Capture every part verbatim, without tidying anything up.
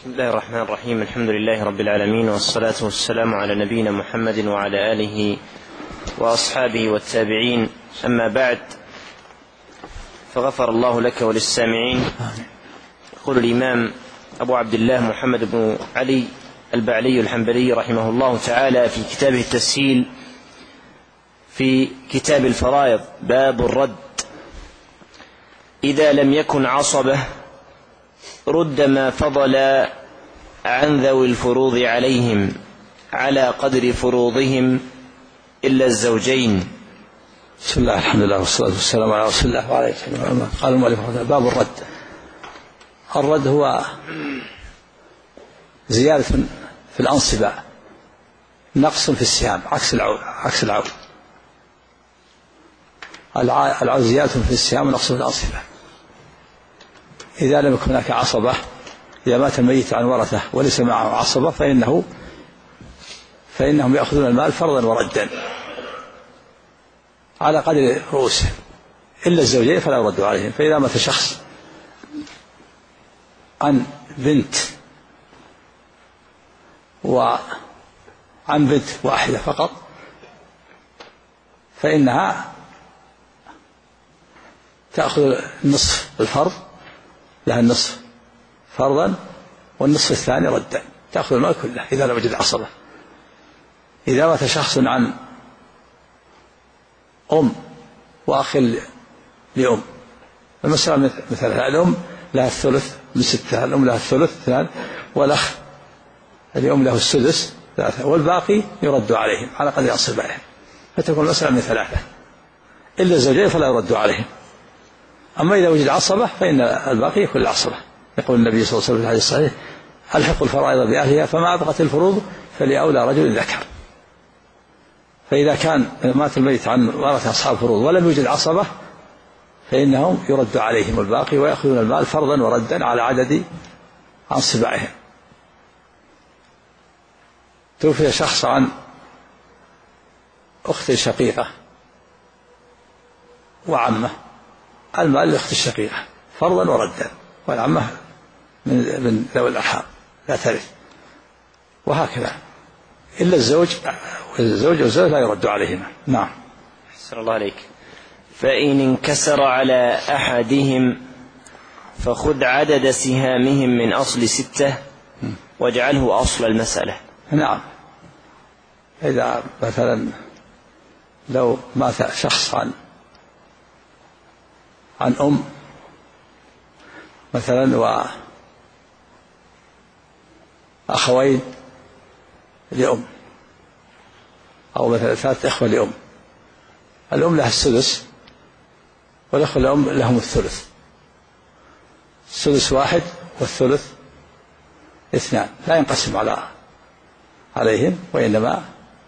بسم الله الرحمن الرحيم. الحمد لله رب العالمين، والصلاة والسلام على نبينا محمد وعلى آله وأصحابه والتابعين. أما بعد، فغفر الله لك وللسامعين. يقول الإمام أبو عبد الله محمد بن علي البعلي الحنبلي رحمه الله تعالى في كتابه التسهيل في كتاب الفرائض: باب الرد: إذا لم يكن عصبة رد ما فضل عن ذوي الفروض عليهم على قدر فروضهم إلا الزوجين. بسم الله الحمد لله والصلاة والسلام على رسول الله وعلى آله وصحبه. قال المؤلف باب الرد. الرد هو زيادة في الأنصبة، نقص في السهام، عكس العود. عكس العود العود زيادة في السهام ونقص في الأنصبة. إذا لم يكن هناك عصبة، إذا مات الميت عن ورثة وليس معه عصبة فإنه فإنهم يأخذون المال فرضا وردا على قدر رؤوسهم، إلا الزوجين فلا يرد عليهم. فإذا مات شخص عن بنت وعن بنت واحدة فقط فإنها تأخذ النصف الفرض، لها النصف فرضا والنصف الثاني ردا، تأخذ المال كله إذا لم يوجد عصبة. إذا مات شخص عن أم وأخ لأم، المسألة مثلا الأم لها الثلث من ستة، الأم لها الثلث اثنان، والأخ الأم له السدس ثلاثة، والباقي يرد عليهم على قدر أصبعهم، فتكون المسألة من ثلاثة، إلا الزوجين فلا يرد عليهم. أما إذا وجد عصبة فإن الباقي يكون العصبة. يقول النبي صلى الله عليه وسلم في الحديث الصحيح: ألحقوا الفرائض بأهلها فما أبقت الفروض فلأولى رجل ذكر. فإذا كان مات الميت عن ورثة أصحاب فروض ولم يوجد عصبة فإنهم يرد عليهم الباقي ويأخذون المال فرضا وردا على عدد أنصبائهم. توفي شخص عن أخت شقيقة وعمة، المال للأخت الشقيقة فرضا وردا، والعمة من من ذوي الأرحام لا ترث، وهكذا، إلا الزوج والزوج والزوج لا يرد عليهما. نعم. أحسن الله عليك. فإن انكسر على أحدهم فخذ عدد سهامهم من أصل ستة واجعله أصل المسألة. نعم. إذا مثلا لو مات شخص عن عن أم مثلا وأخوين لأم، أو مثلا ثلاثة إخوة لأم، الأم لها السدس والأخوة لأم لهم الثلث، السدس واحد والثلث اثنان، لا ينقسم على عليهم وإنما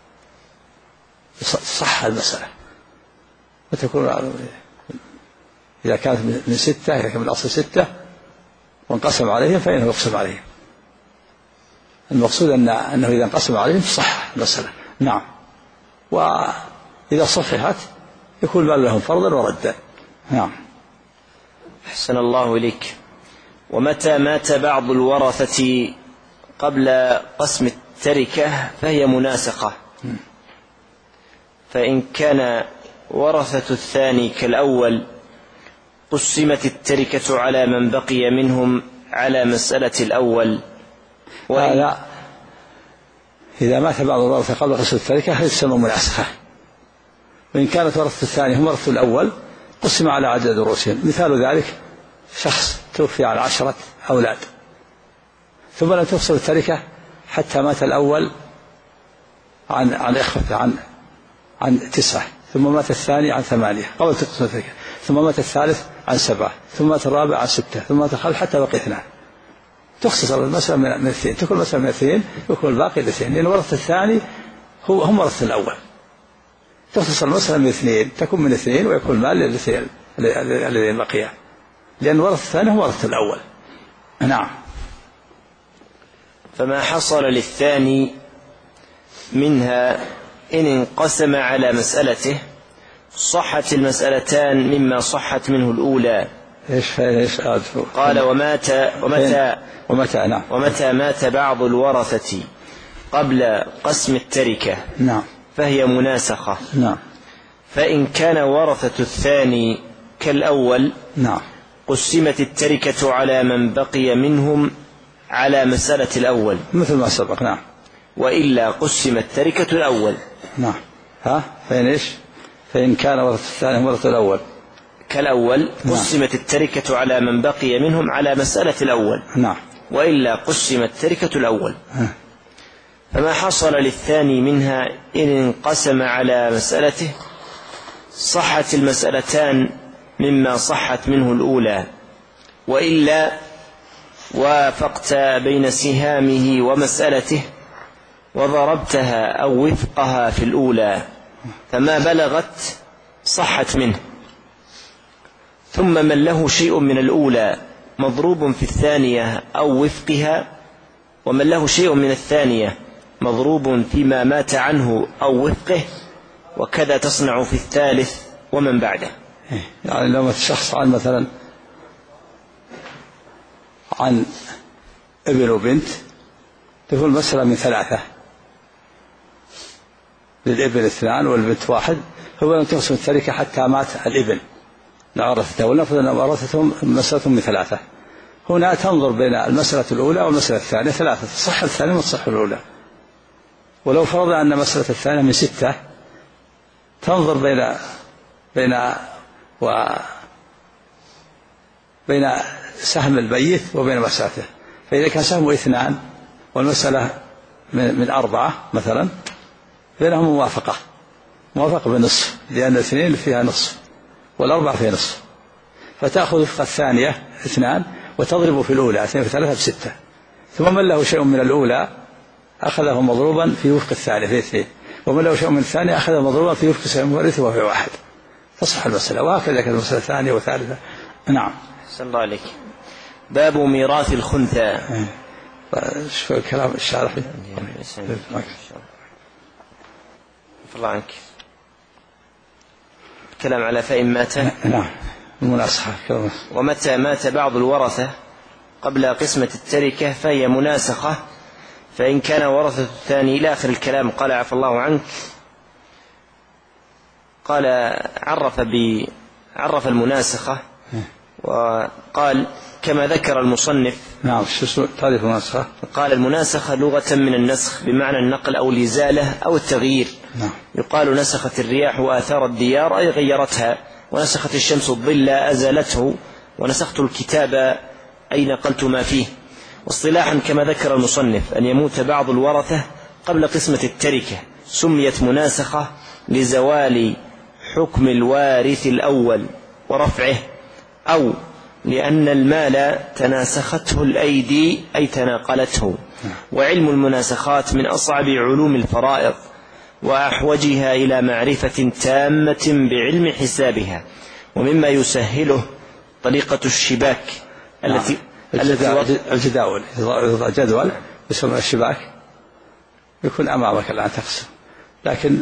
صح المسألة، وتكون إذا كانت من ستة، إذا كانت من الأصل ستة وانقسم عليهم فإنه يقسم عليهم. المقصود أن أنه إذا انقسم عليهم صح المسألة. نعم. وإذا صححت يكون المال لهم فرضا وردا. نعم. أحسن الله إليك. ومتى مات بعض الورثة قبل قسم التركة فهي مناسقة، فإن كان ورثة الثاني كالأول قسمت التركة على من بقي منهم على مسألة الأول. لا، إذا مات بعض الورثة قبل قسم التركة هذه تسمى مناسخة. وإن كانت ورثة الثاني هم ورثة الأول قسم على عدد رؤوسهم. مثال ذلك شخص توفي على عشرة أولاد ثم لم تفصل التركة حتى مات الأول عن عن إخوة عن عن تسعة، ثم مات الثاني عن ثمانية قبل تقسم التركة، ثم مات الثالث عن سبعة، ثم مات الرابع عن ستة، ثم مات الخامس حتى بقي اثنان. تختصر المسألة من اثنين، تكون المسألة من اثنين ويكون الباقي الاثنين، لأن ورثة الثاني هو هم ورثة الأول. تختصر المسألة من اثنين، تكون من اثنين ويكون المال للاثنين الذين بقيا، لأن ورثة الثاني هو ورثة الأول. نعم. فما حصل للثاني منها إن انقسم على مسألته صحت المسألتان مما صحت منه الأولى. إيش فإن إيش قال ومات ومتى ومتى نعم ومتى مات بعض الورثة قبل قسم التركة نعم فهي مناسخة. نعم. فإن كان ورثة الثاني كالأول نعم قسمت التركة على من بقي منهم على مسألة الأول مثل ما سبق. نعم. وإلا قسمت التركة الأول. نعم. ها فإن إيش فإن كان ورثة الثاني ورثة الأول كالأول قسمت نعم. التركة على من بقي منهم على مسألة الأول. نعم. وإلا قسمت التركة الأول. ها. فما حصل للثاني منها إن انقسم على مسألته صحت المسألتان مما صحت منه الأولى، وإلا وافقت بين سهامه ومسألته وضربتها أو وفقها في الأولى فما بلغت صحت منه. ثم من له شيء من الأولى مضروب في الثانية أو وفقها، ومن له شيء من الثانية مضروب فيما مات عنه أو وفقه، وكذا تصنع في الثالث ومن بعده. يعني لو الشخص عن مثلا عن ابن وبنت تكون المسألة من ثلاثة، للابن اثنان والبنت واحد، هو لم تقسم التركة حتى مات الابن لورثته، ولنفرض أن ورثتهم مسألة من ثلاثة. هنا تنظر بين المسألة الأولى والمسألة الثانية ثلاثة، تصح الثانية وتصح الأولى. ولو فرض أن مسألة الثانية من ستة تنظر بين بين و بين سهم الميت وبين مسألته. فإذا كان سهمه اثنان والمسألة من, من أربعة مثلا بينهم موافقة موافقة بنصف، لأن الاثنين فيها نصف والأربعة فيها نصف، فتأخذ وفق الثانية اثنان وتضرب في الأولى اثنين في ثلاثة بستة. ثم من له شيء من الأولى أخذه مضروبا في وفق الثانية في اثنين، ومن له شيء من الثانية أخذه مضروبا في وفق سهم الورث وفي واحد، تصح المسألة. وهكذا كانت المسألة الثانية وثالثة. نعم. أحسن الله عليك. باب ميراث الخنثى. شوف الكلام الشارح الله عنك. الكلام على فإن مات. نعم المناسخة. ومتى مات بعض الورثة قبل قسمة التركة فهي مناسخة. فإن كان ورثة الثاني إلى آخر الكلام. قال عفى الله عنك. قال عرف ب عرف المناسخة وقال كما ذكر المصنف. نعم. شو تعريف المناسخة؟ قال المناسخة لغة من النسخ بمعنى النقل أو الإزالة أو التغيير. نعم. يقال نسخت الرياح وآثار الديار أي غيرتها، ونسخت الشمس الظل أزالته، ونسخت الكتاب أي نقلت ما فيه. واصطلاحا كما ذكر المصنف أن يموت بعض الورثة قبل قسمة التركة سميت مناسخة لزوال حكم الوارث الأول ورفعه، أو لأن المال تناسخته الأيدي أي تناقلته. وعلم المناسخات من أصعب علوم الفرائض وأحوجها إلى معرفة تامة بعلم حسابها، ومما يسهله طريقة الشباك التي التي الجداول جدول يسمى الشباك يكون أمامك الآن تقسم. لكن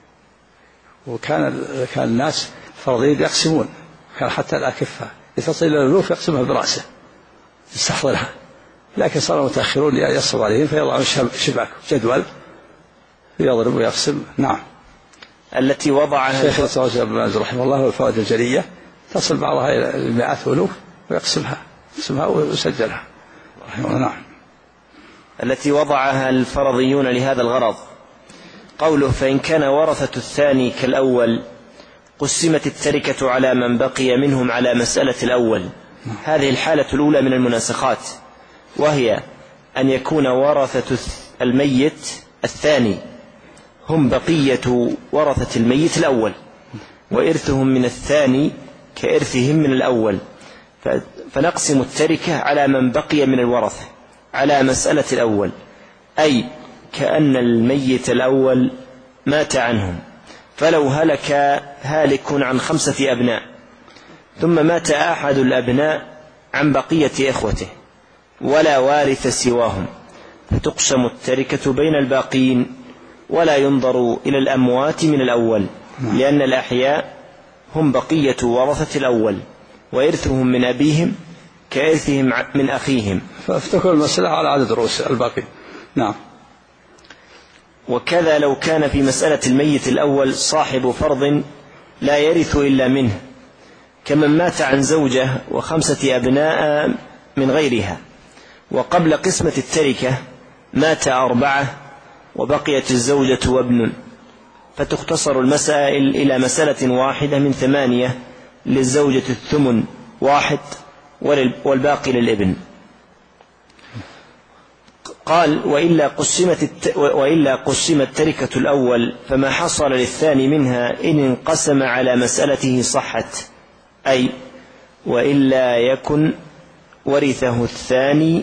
وكان كان الناس فرضيين يقسمون، كان حتى الأكفة يتصل إلى الألوف يقسمها برأسه يستحضرها، لكن صار متأخرون يصب عليهم فيضع شباك جدول يضرب ويقسم. نعم. التي وضعها الشيخ الصوصي ابن باز رحمه الله والفوائد الجلية تصل بعضها إلى المئات والألوف ويقسمها يقسمها ويسجلها رحمه الله. نعم. التي وضعها الفرضيون لهذا الغرض. قوله فإن كان ورثة الثاني كالأول قسمت التركة على من بقي منهم على مسألة الأول. هذه الحالة الأولى من المناسخات، وهي أن يكون ورثة الميت الثاني هم بقية ورثة الميت الأول، وإرثهم من الثاني كإرثهم من الأول، فنقسم التركة على من بقي من الورثة على مسألة الأول، أي كأن الميت الأول مات عنهم، فلو هلك هالك عن خمسة أبناء ثم مات أحد الأبناء عن بقية إخوته ولا وارث سواهم فتقسم التركة بين الباقين ولا ينظر إلى الأموات من الأول، لأن الأحياء هم بقية ورثة الأول، وإرثهم من أبيهم كإرثهم من أخيهم. فافتكر المسألة على عدد رؤوس الباقي. نعم. وكذا لو كان في مسألة الميت الأول صاحب فرض لا يرث إلا منه، كمن مات عن زوجة وخمسة أبناء من غيرها، وقبل قسمة التركة مات أربعة وبقيت الزوجة وابن، فتختصر المسائل إلى مسألة واحدة من ثمانية، للزوجة الثمن واحد والباقي للابن. قال: وإلا قسمت, الت... وإلا قسمت تركة الأول فما حصل للثاني منها إن انقسم على مسألته صحت، أي وإلا يكن ورثه الثاني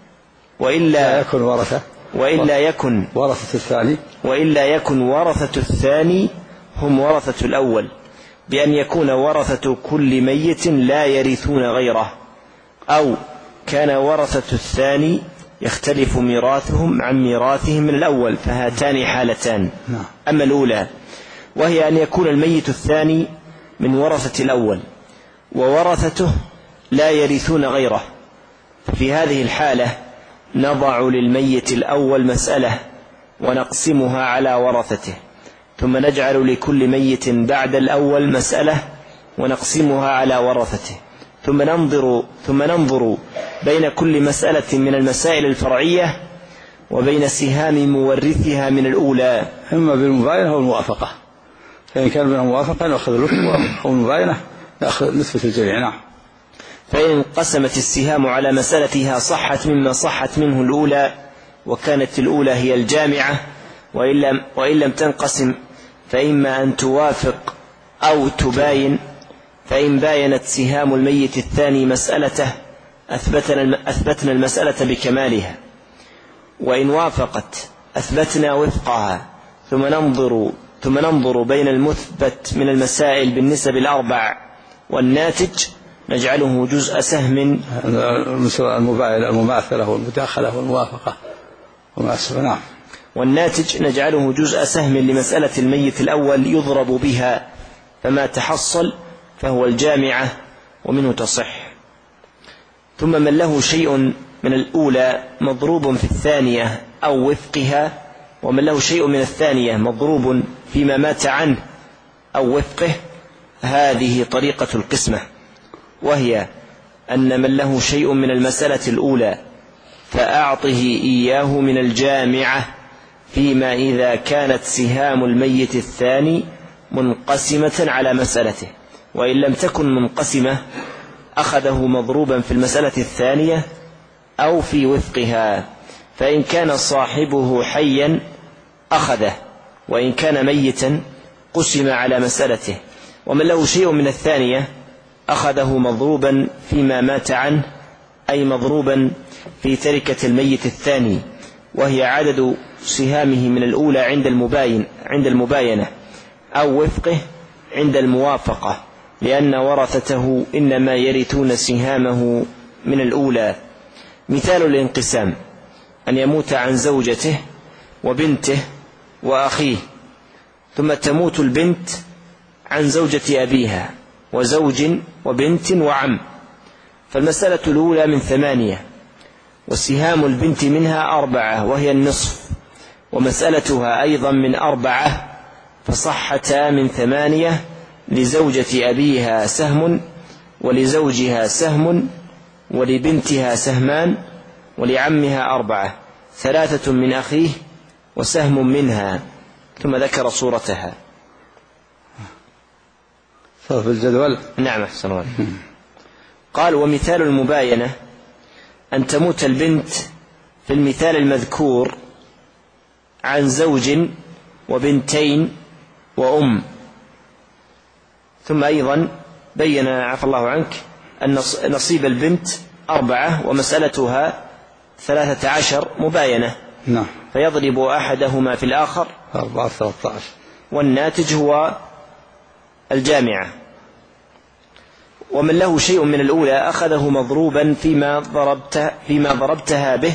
وإلا يكن ورثة وإلا يكن ورثة الثاني وإلا يكن ورثة الثاني هم ورثة الأول، بأن يكون ورثة كل ميت لا يرثون غيره، أو كان ورثة الثاني يختلف ميراثهم عن ميراثهم من الأول، فهاتان حالتان. أما الأولى وهي أن يكون الميت الثاني من ورثة الأول وورثته لا يرثون غيره، في هذه الحالة نضع للميت الأول مسألة ونقسمها على ورثته، ثم نجعل لكل ميت بعد الأول مسألة ونقسمها على ورثته، ثم ننظر ثم ننظر بين كل مسألة من المسائل الفرعية وبين سهام مورثها من الأولى، إما بالمباينة أو الموافقة، فإن كان بينهم موافقة نأخذ الوث، أو المباينة نأخذ نثبت الجميع. نعم. فإن انقسمت السهام على مسألتها صحت مما صحت منه الأولى، وكانت الأولى هي الجامعة، وإن لم, وإن لم تنقسم فإما أن توافق أو تباين، فإن باينت سهام الميت الثاني مسألته أثبتنا, أثبتنا المسألة بكمالها، وإن وافقت أثبتنا وفقها، ثم ننظر, ثم ننظر بين المثبت من المسائل بالنسب الأربع والناتج نجعله جزء سهم، المباينة المماثلة والمداخلة والموافقة وما أسفل. نعم. والناتج نجعله جزء سهم لمسألة الميت الأول يضرب بها، فما تحصل فهو الجامعة ومنه تصح. ثم من له شيء من الأولى مضروب في الثانية أو وفقها، ومن له شيء من الثانية مضروب فيما مات عنه أو وفقه، هذه طريقة القسمة، وهي أن من له شيء من المسألة الأولى فأعطه إياه من الجامعة، فيما إذا كانت سهام الميت الثاني منقسمة على مسألته، وإن لم تكن منقسمة أخذه مضروبا في المسألة الثانية أو في وفقها، فإن كان صاحبه حيا أخذه، وإن كان ميتا قسم على مسألته. ومن له شيء من الثانية أخذه مضروبا فيما مات عنه، أي مضروبا في تركة الميت الثاني، وهي عدد سهامه من الأولى عند المباين عند المباينة أو وفقه عند الموافقة، لأن ورثته إنما يرثون سهامه من الأولى. مثال الانقسام أن يموت عن زوجته وبنته وأخيه، ثم تموت البنت عن زوجة أبيها وزوج وبنت وعم، فالمسألة الأولى من ثمانية، وسهام البنت منها أربعة وهي النصف، ومسألتها أيضا من أربعة، فصحتا من ثمانية، لزوجة أبيها سهم ولزوجها سهم ولبنتها سهمان ولعمها أربعة، ثلاثة من أخيه وسهم منها، ثم ذكر صورتها. في الجدول. نعم أحسن الله. قال: ومثال المباينة أن تموت البنت في المثال المذكور عن زوج وبنتين وأم. ثم أيضا بين عفى الله عنك أن نصيب البنت أربعة ومسألتها ثلاثة عشر مباينة. نعم. فيضرب أحدهما في الآخر أربعة ثلاثة عشر، والناتج هو الجامعة. ومن له شيء من الأولى أخذه مضروبا فيما ضربت فيما ضربتها به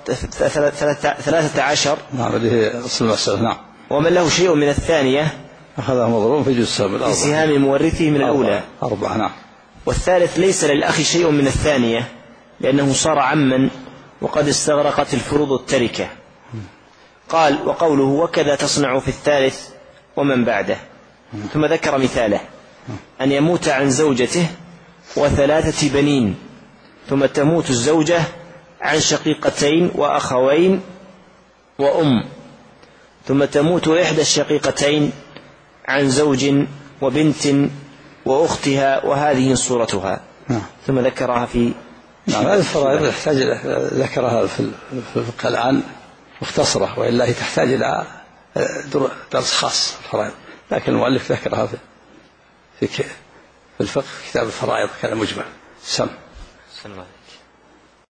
ثلاثة عشر. نعم. هذه أصل المسألة. نعم. ومن له شيء من الثانية أخذها مضروب في جزء في سهام مورثه من الأولى. أربعة. نعم. والثالث ليس للأخ شيء من الثانية لأنه صار عما وقد استغرقت الفروض التركة. قال وقوله وكذا تصنع في الثالث ومن بعده. ثم ذكر مثاله أن يموت عن زوجته وثلاثة بنين ثم تموت الزوجة عن شقيقتين وأخوين وأم ثم تموت إحدى الشقيقتين عن زوج وبنت وأختها وهذه صورتها. ثم ذكرها في نعم. هذه الفرائض يحتاج ذكرها في الفقه الآن مختصرة، وإلا هي تحتاج إلى درس خاص الفرائض، لكن المؤلف ذكرها في في الفقه كتاب الفرائض كان مجمل. سم.